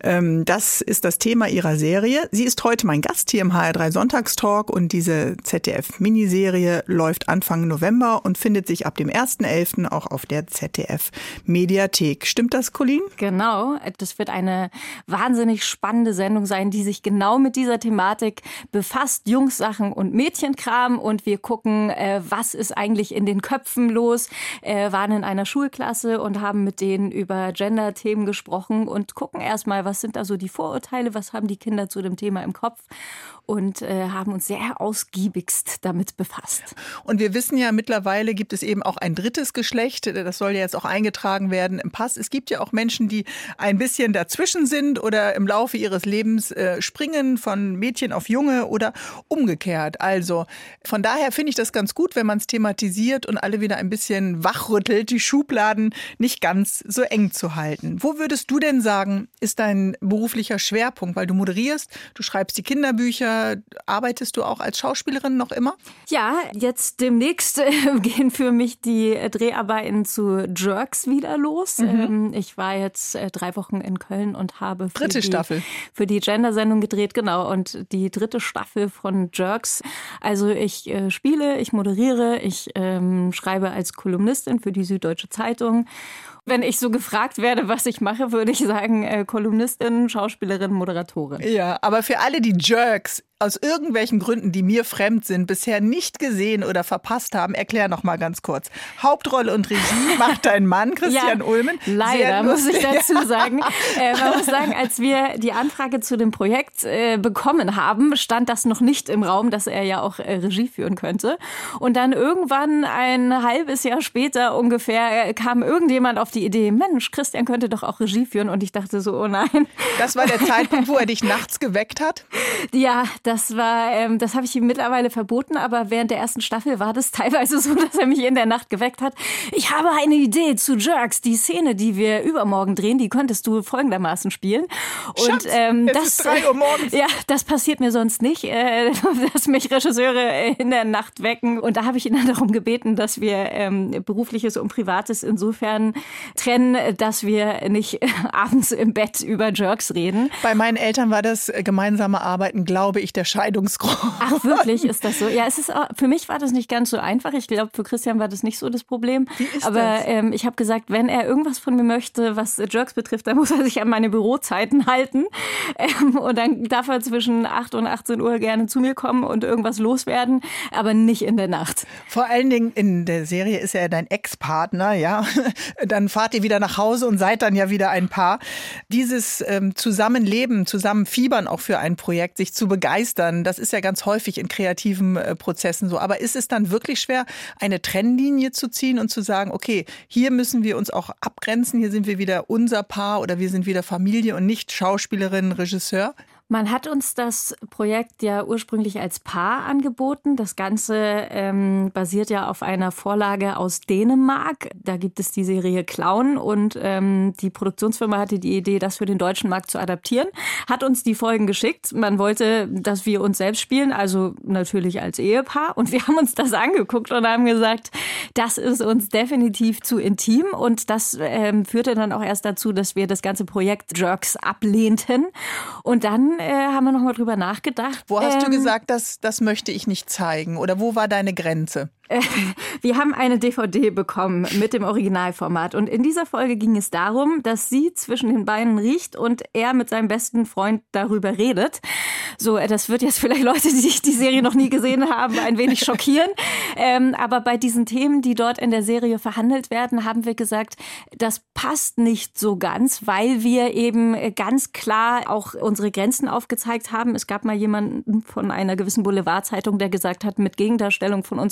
Das ist das Thema ihrer Serie. Sie ist heute mein Gast hier im H R drei Sonntagstalk und diese Z D F-Miniserie läuft Anfang November und findet sich ab dem ersten elften auch auf der Z D F-Mediathek. Stimmt das, Colleen? Genau. Das wird eine wahnsinnig spannende Sendung sein, die sich genau mit dieser Thematik befasst. Jungssachen und Mädchenkram. Und wir gucken, äh, was ist eigentlich in den Köpfen los. Äh, waren in einer Schulklasse und haben mit denen über Gender-Themen gesprochen und gucken erstmal, was sind da so die Vorurteile, was haben die Kinder zu dem Thema im Kopf und äh, haben uns sehr ausgiebigst damit befasst. Und wir wissen ja, mittlerweile gibt es eben auch ein drittes Geschlecht. Das soll ja jetzt auch eingetragen werden im Pass. Es gibt ja auch Menschen, die ein bisschen dazwischen sind oder im Laufe ihres Lebens äh, springen von Mädchen auf Junge oder umgekehrt. Also von daher finde ich das ganz gut, wenn man es thematisiert und alle wieder ein bisschen wachrüttelt, die Schubladen nicht ganz so eng zu halten. Wo würdest du denn sagen, ist dein beruflicher Schwerpunkt? Weil du moderierst, du schreibst die Kinderbücher. Arbeitest du auch als Schauspielerin noch immer? Ja, jetzt demnächst äh, gehen für mich die Dreharbeiten zu Jerks wieder los. Mhm. Ähm, ich war jetzt äh, drei Wochen in Köln und habe für dritte die, Staffel. für die Gender-Sendung gedreht, genau. Und die dritte Staffel von Jerks. Also ich äh, spiele, ich moderiere, ich ähm, schreibe als Kolumnistin für die Süddeutsche Zeitung. Wenn ich so gefragt werde, was ich mache, würde ich sagen, äh, Kolumnistin, Schauspielerin, Moderatorin. Ja, aber für alle, die Jerks aus irgendwelchen Gründen, die mir fremd sind, bisher nicht gesehen oder verpasst haben, erklär noch mal ganz kurz. Hauptrolle und Regie macht dein Mann, Christian ja, Ulmen. Leider, muss ich dazu sagen. äh, man muss sagen, als wir die Anfrage zu dem Projekt äh, bekommen haben, stand das noch nicht im Raum, dass er ja auch äh, Regie führen könnte. Und dann irgendwann ein halbes Jahr später ungefähr äh, kam irgendjemand auf die Idee, Mensch, Christian könnte doch auch Regie führen. Und ich dachte so, oh nein. Das war der Zeitpunkt, wo er dich nachts geweckt hat? Ja, das war, ähm, das habe ich ihm mittlerweile verboten, aber während der ersten Staffel war das teilweise so, dass er mich in der Nacht geweckt hat. Ich habe eine Idee zu Jerks, die Szene, die wir übermorgen drehen, die könntest du folgendermaßen spielen. Und Schatz, ähm, es das, ist drei Uhr morgens. Ja, das passiert mir sonst nicht, äh, dass mich Regisseure in der Nacht wecken. Und da habe ich ihn dann darum gebeten, dass wir ähm, Berufliches und Privates insofern trennen, dass wir nicht äh, abends im Bett über Jerks reden. Bei meinen Eltern war das gemeinsame Arbeiten, glaube ich, der Scheidungsgrund. Ach, wirklich, ist das so? Ja, es ist auch, für mich war das nicht ganz so einfach. Ich glaube, für Christian war das nicht so das Problem. Wie ist Aber das? Ähm, ich habe gesagt, wenn er irgendwas von mir möchte, was Jerks betrifft, dann muss er sich an meine Bürozeiten halten. Ähm, und dann darf er zwischen acht und achtzehn Uhr gerne zu mir kommen und irgendwas loswerden, aber nicht in der Nacht. Vor allen Dingen in der Serie ist er dein Ex-Partner, ja. Dann fahrt ihr wieder nach Hause und seid dann ja wieder ein Paar. Dieses ähm, Zusammenleben, Zusammenfiebern auch für ein Projekt, sich zu begeistern, das ist ja ganz häufig in kreativen äh, Prozessen so. Aber ist es dann wirklich schwer, eine Trennlinie zu ziehen und zu sagen, okay, hier müssen wir uns auch abgrenzen, hier sind wir wieder unser Paar oder wir sind wieder Familie und nicht Schauspielerin, Regisseur? Man hat uns das Projekt ja ursprünglich als Paar angeboten. Das Ganze ähm, basiert ja auf einer Vorlage aus Dänemark. Da gibt es die Serie Clown und ähm, die Produktionsfirma hatte die Idee, das für den deutschen Markt zu adaptieren. Hat uns die Folgen geschickt. Man wollte, dass wir uns selbst spielen, also natürlich als Ehepaar. Und wir haben uns das angeguckt und haben gesagt, das ist uns definitiv zu intim. Und das ähm, führte dann auch erst dazu, dass wir das ganze Projekt Jerks ablehnten. Und dann Äh, haben wir noch mal drüber nachgedacht. Wo hast ähm, du gesagt, das, das möchte ich nicht zeigen? Oder wo war deine Grenze? Äh, wir haben eine D V D bekommen mit dem Originalformat. Und in dieser Folge ging es darum, dass sie zwischen den Beinen riecht und er mit seinem besten Freund darüber redet. So, das wird jetzt vielleicht Leute, die die Serie noch nie gesehen haben, ein wenig schockieren. Ähm, aber bei diesen Themen, die dort in der Serie verhandelt werden, haben wir gesagt, das passt nicht so ganz, weil wir eben ganz klar auch unsere Grenzen aufgezeigt haben. Es gab mal jemanden von einer gewissen Boulevardzeitung, der gesagt hat, mit Gegendarstellung von uns könnte er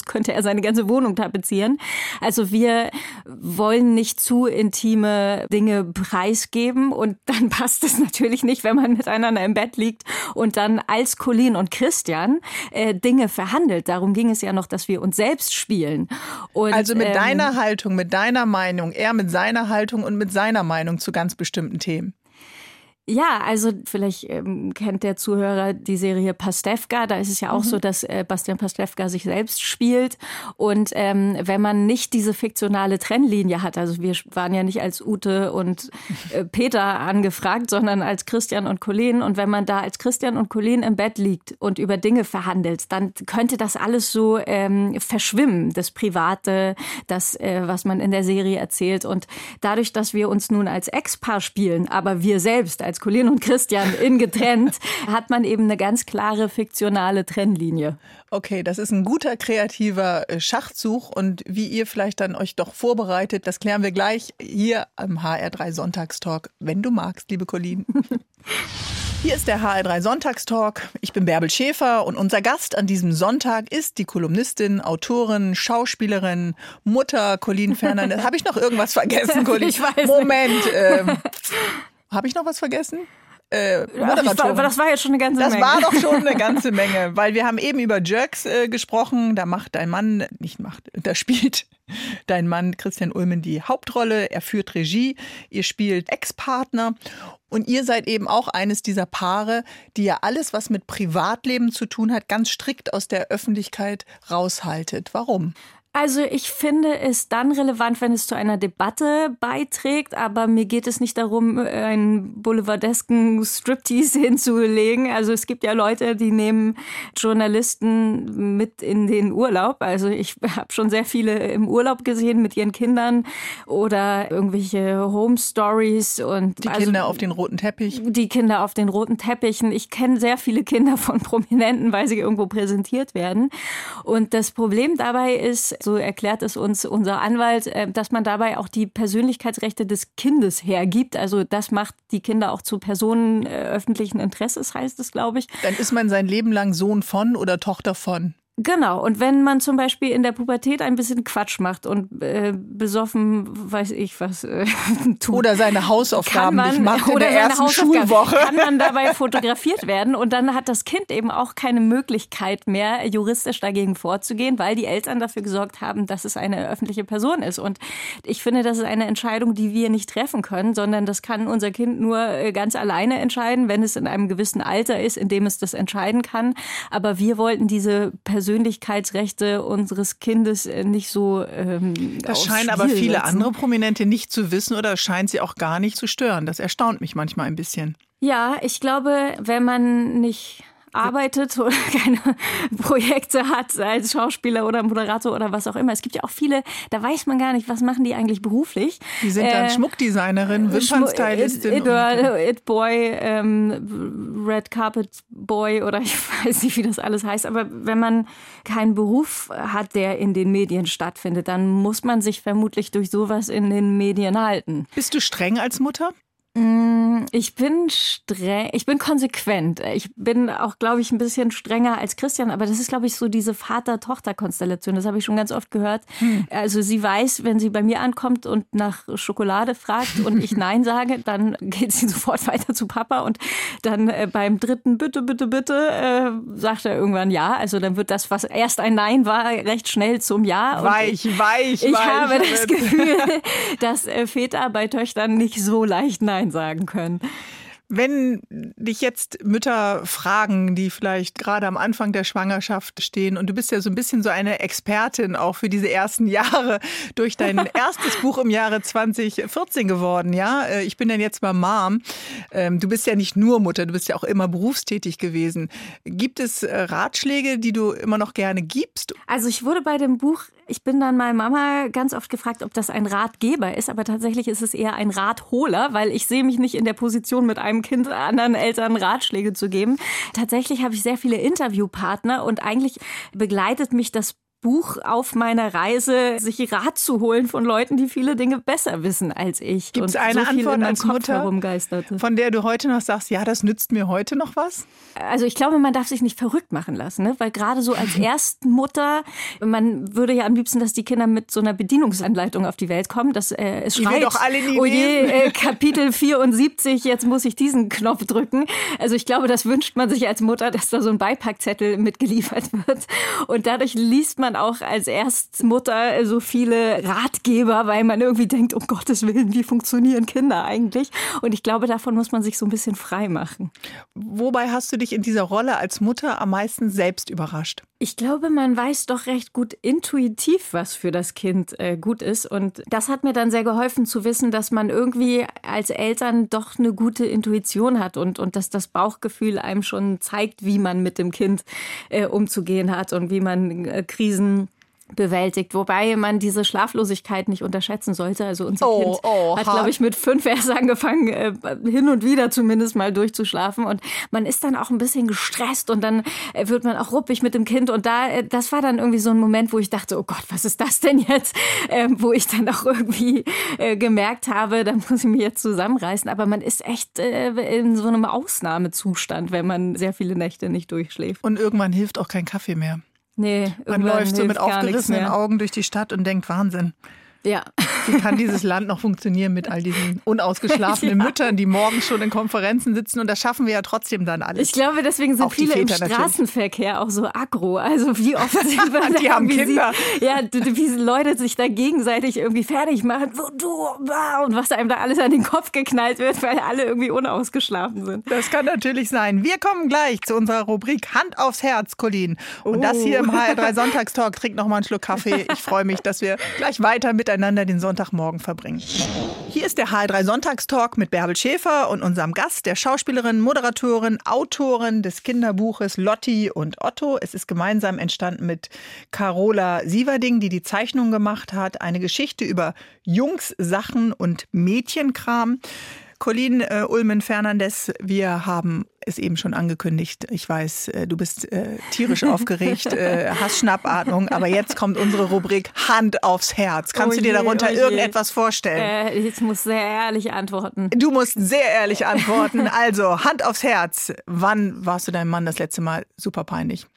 seine ganze Wohnung tapezieren. Also wir wollen nicht zu intime Dinge preisgeben und dann passt es natürlich nicht, wenn man miteinander im Bett liegt und dann als Colleen und Christian äh, Dinge verhandelt. Darum ging es ja noch, dass wir uns selbst spielen. Und, also mit ähm, deiner Haltung, mit deiner Meinung, er mit seiner Haltung und mit seiner Meinung zu ganz bestimmten Themen. Ja, also vielleicht ähm, kennt der Zuhörer die Serie Pastewka. Da ist es ja auch mhm. so, dass äh, Bastian Pastewka sich selbst spielt. Und ähm, wenn man nicht diese fiktionale Trennlinie hat, also wir waren ja nicht als Ute und äh, Peter angefragt, sondern als Christian und Colleen. Und wenn man da als Christian und Colleen im Bett liegt und über Dinge verhandelt, dann könnte das alles so ähm, verschwimmen, das Private, das, äh, was man in der Serie erzählt. Und dadurch, dass wir uns nun als Ex-Paar spielen, aber wir selbst als Colleen und Christian in getrennt, hat man eben eine ganz klare fiktionale Trennlinie. Okay, das ist ein guter kreativer Schachzug und wie ihr vielleicht dann euch doch vorbereitet, das klären wir gleich hier am H R drei Sonntagstalk, wenn du magst, liebe Colleen. Hier ist der H R drei Sonntagstalk. Ich bin Bärbel Schäfer und unser Gast an diesem Sonntag ist die Kolumnistin, Autorin, Schauspielerin, Mutter Colleen Fernandes. Habe ich noch irgendwas vergessen, Colleen? Ich weiß Moment. Ähm, Habe ich noch was vergessen? Äh, aber das war jetzt schon eine ganze das Menge. Das war doch schon eine ganze Menge, weil wir haben eben über Jerks äh, gesprochen. Da macht dein Mann, nicht macht, da spielt dein Mann Christian Ulmen die Hauptrolle. Er führt Regie, ihr spielt Ex-Partner und ihr seid eben auch eines dieser Paare, die ja alles, was mit Privatleben zu tun hat, ganz strikt aus der Öffentlichkeit raushaltet. Warum? Also ich finde es dann relevant, wenn es zu einer Debatte beiträgt, aber mir geht es nicht darum, einen boulevardesken Striptease hinzulegen. Also es gibt ja Leute, die nehmen Journalisten mit in den Urlaub. Also ich habe schon sehr viele im Urlaub gesehen mit ihren Kindern oder irgendwelche Home Stories und die also Kinder auf den roten Teppich. Die Kinder auf den roten Teppichen. Ich kenne sehr viele Kinder von Prominenten, weil sie irgendwo präsentiert werden. Und das Problem dabei ist, so erklärt es uns unser Anwalt, dass man dabei auch die Persönlichkeitsrechte des Kindes hergibt. Also das macht die Kinder auch zu Personen öffentlichen Interesses, heißt es, glaube ich. Dann ist man sein Leben lang Sohn von oder Tochter von. Genau. Und wenn man zum Beispiel in der Pubertät ein bisschen Quatsch macht und äh, besoffen, weiß ich was, äh, tut. Oder seine Hausaufgaben man, nicht macht in oder der ersten Schulwoche. Kann man dabei fotografiert werden und dann hat das Kind eben auch keine Möglichkeit mehr, juristisch dagegen vorzugehen, weil die Eltern dafür gesorgt haben, dass es eine öffentliche Person ist. Und ich finde, das ist eine Entscheidung, die wir nicht treffen können, sondern das kann unser Kind nur ganz alleine entscheiden, wenn es in einem gewissen Alter ist, in dem es das entscheiden kann. Aber wir wollten diese Person Persönlichkeitsrechte unseres Kindes nicht so ähm, Das scheinen aber viele setzen. andere Prominente nicht zu wissen oder scheint sie auch gar nicht zu stören. Das erstaunt mich manchmal ein bisschen. Ja, ich glaube, wenn man nicht arbeitet oder keine Projekte hat als Schauspieler oder Moderator oder was auch immer. Es gibt ja auch viele, da weiß man gar nicht, was machen die eigentlich beruflich. Die sind dann äh, Schmuckdesignerin, Wimpernstylistin. It, it Girl, It Boy, ähm, Red Carpet Boy oder ich weiß nicht, wie das alles heißt. Aber wenn man keinen Beruf hat, der in den Medien stattfindet, dann muss man sich vermutlich durch sowas in den Medien halten. Bist du streng als Mutter? Ich bin streng, ich bin konsequent. Ich bin auch, glaube ich, ein bisschen strenger als Christian, aber das ist, glaube ich, so diese Vater-Tochter-Konstellation. Das habe ich schon ganz oft gehört. Hm. Also sie weiß, wenn sie bei mir ankommt und nach Schokolade fragt und ich Nein sage, dann geht sie sofort weiter zu Papa und dann äh, beim dritten Bitte, bitte, bitte äh, sagt er irgendwann Ja. Also dann wird das, was erst ein Nein war, recht schnell zum Ja. Und weich, ich, weich, Ich weich, habe weich. das Gefühl, dass äh, Väter bei Töchtern nicht so leicht Nein sagen können. Wenn dich jetzt Mütter fragen, die vielleicht gerade am Anfang der Schwangerschaft stehen und du bist ja so ein bisschen so eine Expertin auch für diese ersten Jahre durch dein erstes Buch im Jahre zwanzig vierzehn geworden, ja? Ich bin dann jetzt mal Mom. Du bist ja nicht nur Mutter, du bist ja auch immer berufstätig gewesen. Gibt es Ratschläge, die du immer noch gerne gibst? Also ich wurde bei dem Buch Ich bin dann mal Mama ganz oft gefragt, ob das ein Ratgeber ist, aber tatsächlich ist es eher ein Ratholer, weil ich sehe mich nicht in der Position, mit einem Kind anderen Eltern Ratschläge zu geben. Tatsächlich habe ich sehr viele Interviewpartner und eigentlich begleitet mich das Buch auf meiner Reise, sich Rat zu holen von Leuten, die viele Dinge besser wissen als ich. Gibt es eine so viel Antwort in meinem als Kopf Mutter, herumgeisterte. von der du heute noch sagst, ja, das nützt mir heute noch was? Also ich glaube, man darf sich nicht verrückt machen lassen, ne? Weil gerade so als Erstmutter, man würde ja am liebsten, dass die Kinder mit so einer Bedienungsanleitung auf die Welt kommen, dass äh, es schreit, doch alle nie oh je, äh, Kapitel vierundsiebzig, jetzt muss ich diesen Knopf drücken. Also ich glaube, das wünscht man sich als Mutter, dass da so ein Beipackzettel mitgeliefert wird. Und dadurch liest man auch als Erstmutter so viele Ratgeber, weil man irgendwie denkt, um Gottes Willen, wie funktionieren Kinder eigentlich? Und ich glaube, davon muss man sich so ein bisschen frei machen. Wobei hast du dich in dieser Rolle als Mutter am meisten selbst überrascht? Ich glaube, man weiß doch recht gut intuitiv, was für das Kind äh, gut ist. Und das hat mir dann sehr geholfen zu wissen, dass man irgendwie als Eltern doch eine gute Intuition hat und, und dass das Bauchgefühl einem schon zeigt, wie man mit dem Kind äh, umzugehen hat und wie man äh, Krisen bewältigt, wobei man diese Schlaflosigkeit nicht unterschätzen sollte. Also unser oh, Kind oh, hat, glaube ich, mit fünf erst angefangen, äh, hin und wieder zumindest mal durchzuschlafen. Und man ist dann auch ein bisschen gestresst und dann äh, wird man auch ruppig mit dem Kind. Und da, äh, das war dann irgendwie so ein Moment, wo ich dachte, oh Gott, was ist das denn jetzt? Äh, wo ich dann auch irgendwie äh, gemerkt habe, da muss ich mich jetzt zusammenreißen. Aber man ist echt äh, in so einem Ausnahmezustand, wenn man sehr viele Nächte nicht durchschläft. Und irgendwann hilft auch kein Kaffee mehr. Nee, man läuft so mit aufgerissenen Augen durch die Stadt und denkt, Wahnsinn. Ja. Wie kann dieses Land noch funktionieren mit all diesen unausgeschlafenen ja. Müttern, die morgens schon in Konferenzen sitzen? Und das schaffen wir ja trotzdem dann alles. Ich glaube, deswegen sind auch viele im Straßenverkehr natürlich auch so aggro. Also wie oft sind wir die haben Kinder. Sieht, ja, wie Leute sich da gegenseitig irgendwie fertig machen. Und was einem da alles an den Kopf geknallt wird, weil alle irgendwie unausgeschlafen sind. Das kann natürlich sein. Wir kommen gleich zu unserer Rubrik Hand aufs Herz, Colleen. Und oh. das hier im H R drei Sonntagstalk. Trink noch mal einen Schluck Kaffee. Ich freue mich, dass wir gleich weiter miteinander den Sonntagmorgen verbringen. Hier ist der H R drei Sonntagstalk mit Bärbel Schäfer und unserem Gast, der Schauspielerin, Moderatorin, Autorin des Kinderbuches Lotti und Otto. Es ist gemeinsam entstanden mit Carola Sieverding, die die Zeichnung gemacht hat. Eine Geschichte über Jungs-Sachen und Mädchenkram. Colleen äh, Ullmann-Fernandes, wir haben es eben schon angekündigt. Ich weiß, äh, du bist äh, tierisch aufgeregt, äh, hast Schnappatmung, aber jetzt kommt unsere Rubrik Hand aufs Herz. Kannst oh du dir darunter je, oh irgendetwas vorstellen? Äh, ich muss sehr ehrlich antworten. Du musst sehr ehrlich antworten. Also, Hand aufs Herz. Wann warst du deinem Mann das letzte Mal super peinlich?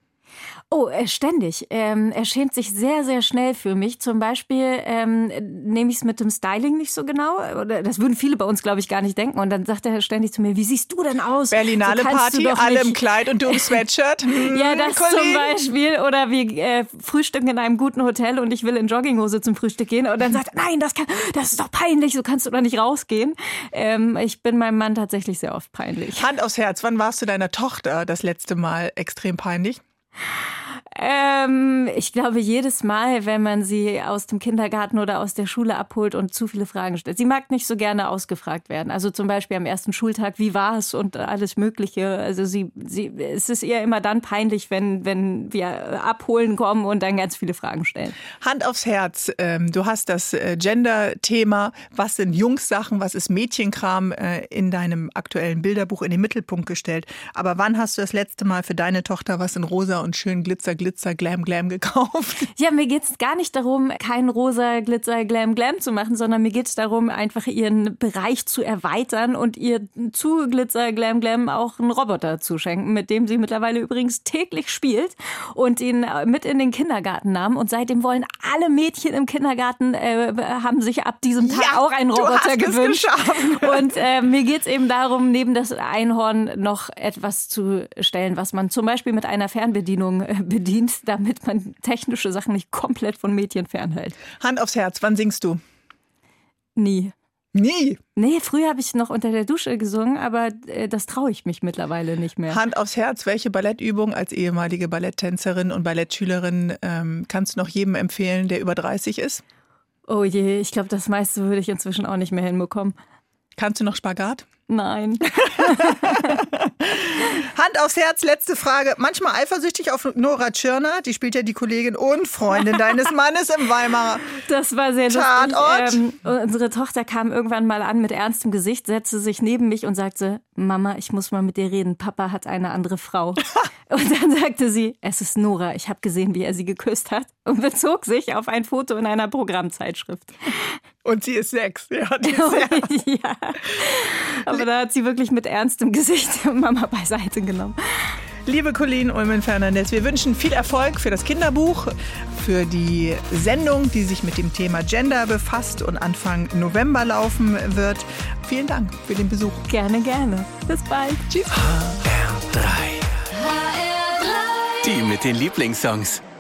Oh, äh, ständig. Ähm, er schämt sich sehr, sehr schnell für mich. Zum Beispiel ähm, nehme ich es mit dem Styling nicht so genau. Oder das würden viele bei uns, glaube ich, gar nicht denken. Und dann sagt er ständig zu mir, wie siehst du denn aus? Berlinale so Party, alle im Kleid und du im Sweatshirt. Hm, ja, das Colleen. Zum Beispiel. Oder wir äh, frühstücken in einem guten Hotel und ich will in Jogginghose zum Frühstück gehen. Und dann sagt er, nein, das, kann, das ist doch peinlich, so kannst du doch nicht rausgehen. Ähm, ich bin meinem Mann tatsächlich sehr oft peinlich. Hand aufs Herz, wann warst du deiner Tochter das letzte Mal extrem peinlich? Ähm, ich glaube, jedes Mal, wenn man sie aus dem Kindergarten oder aus der Schule abholt und zu viele Fragen stellt. Sie mag nicht so gerne ausgefragt werden. Also zum Beispiel am ersten Schultag, wie war es und alles Mögliche. Also sie, sie, es ist ihr immer dann peinlich, wenn, wenn wir abholen kommen und dann ganz viele Fragen stellen. Hand aufs Herz. Ähm, du hast das äh, Gender-Thema. Was sind Jungs-Sachen, was ist Mädchenkram äh, in deinem aktuellen Bilderbuch in den Mittelpunkt gestellt. Aber wann hast du das letzte Mal für deine Tochter was in rosa und schön Glitzer, Glitzer, Glam, Glam gekauft? Ja, mir geht es gar nicht darum, kein rosa, Glitzer, Glam, Glam zu machen, sondern mir geht es darum, einfach ihren Bereich zu erweitern und ihr zu Glitzer, Glam, Glam auch einen Roboter zu schenken, mit dem sie mittlerweile übrigens täglich spielt und ihn mit in den Kindergarten nahm. Und seitdem wollen alle Mädchen im Kindergarten, äh, haben sich ab diesem Tag ja, auch einen Roboter du hast gewünscht. Es geschafft. Und äh, mir geht es eben darum, neben das Einhorn noch etwas zu stellen, was man zum Beispiel mit einer Fernbedienung äh, bedient, damit man technische Sachen nicht komplett von Mädchen fernhält. Hand aufs Herz, wann singst du? Nie. Nie? Nee, früher habe ich noch unter der Dusche gesungen, aber äh, das traue ich mich mittlerweile nicht mehr. Hand aufs Herz, welche Ballettübung als ehemalige Balletttänzerin und Ballettschülerin ähm, kannst du noch jedem empfehlen, der über dreißig ist? Oh je, ich glaube, das meiste würde ich inzwischen auch nicht mehr hinbekommen. Kannst du noch Spagat? Nein. Hand aufs Herz, letzte Frage. Manchmal eifersüchtig auf Nora Tschirner, die spielt ja die Kollegin und Freundin deines Mannes im Weimarer Das war sehr Tatort. lustig. Ähm, unsere Tochter kam irgendwann mal an mit ernstem Gesicht, setzte sich neben mich und sagte, Mama, ich muss mal mit dir reden. Papa hat eine andere Frau. Und dann sagte sie, es ist Nora. Ich habe gesehen, wie er sie geküsst hat und bezog sich auf ein Foto in einer Programmzeitschrift. Und sie ist sechs. Ja, die ist sechs. Ja. Aber da hat sie wirklich mit ernstem Gesicht Mama beiseite genommen. Liebe Colleen Ullmann-Fernandes, wir wünschen viel Erfolg für das Kinderbuch, für die Sendung, die sich mit dem Thema Gender befasst und Anfang November laufen wird. Vielen Dank für den Besuch. Gerne, gerne. Bis bald. Tschüss. H R drei. Die mit den Lieblingssongs.